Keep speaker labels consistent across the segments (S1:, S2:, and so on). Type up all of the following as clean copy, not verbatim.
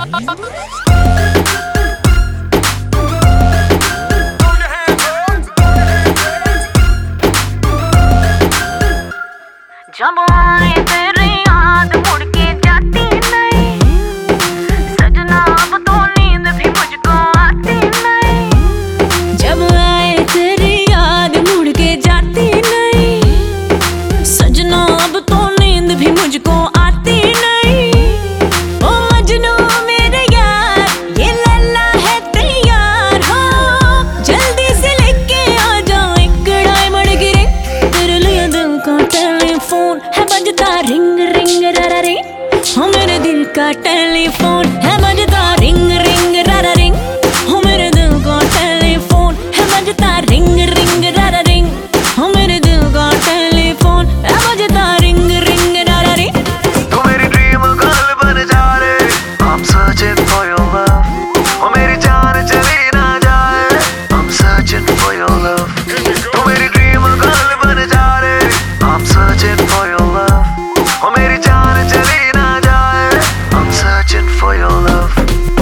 S1: जब आए तेरी याद मुड़ के जाती नहीं, सजना अब तो नींद भी मुझको आती नहीं। जब आए तेरी याद मुड़ के जाती नहीं, सजना अब तो नींद भी मुझको आती नहीं। ओ मजनू मेरे यार, ये लल्ला है तैयार हो, जल्दी से लेके आ जाओ एक डायमंड की रिंग। तेरे लिए दिल का टेलीफोन है बजता रिंग रिंग रारा रिंग, हो मेरे दिल का टेलीफोन है बजता रिंग रिंग रारा रिंग, हो मेरे दिल का टेलीफोन है बजता रिंग रिंग रारा रिंग, हो मेरे दिल का टेलीफोन है बजता रिंग रिंग रारा रिंग।
S2: तू मेरी ड्रीम गर्ल बन जा रे, I'm searching for your love, ओ मेरी जान चली ना जाए, I'm searching for your love। तू मेरी ड्रीम गर्ल बन जा रे, I'm searching for your love, ओ मेरी जान चली ना जाए, I'm searching for your love।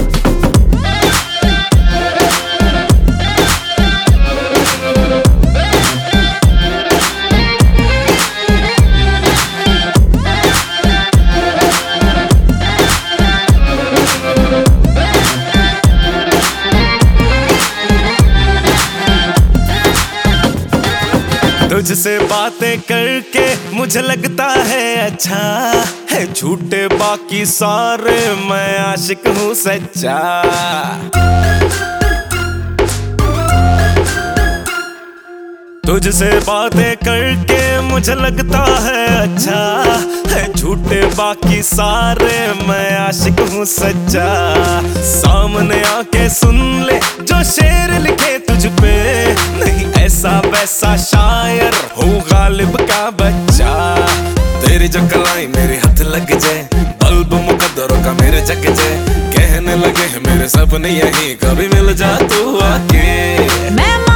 S3: तुझसे बातें करके मुझे लगता है अच्छा है, झूठे बाकी सारे मैं आशिक हूँ सच्चा। तुझसे बातें करके मुझे लगता है अच्छा है, झूठे बाकी सारे मैं आशिक हूँ सच्चा। सामने आके सुन ले जो शेर लिखे तुझ पे, नहीं ऐसा वैसा शायर हूँ गालिब का बच्चा। तेरी जो कलाई मेरे हाथ लग जाए, बल्ब मुकद्दरों का मेरे जग जाए, कहने लगे मेरे सपने यही कभी मिल जा तू आके।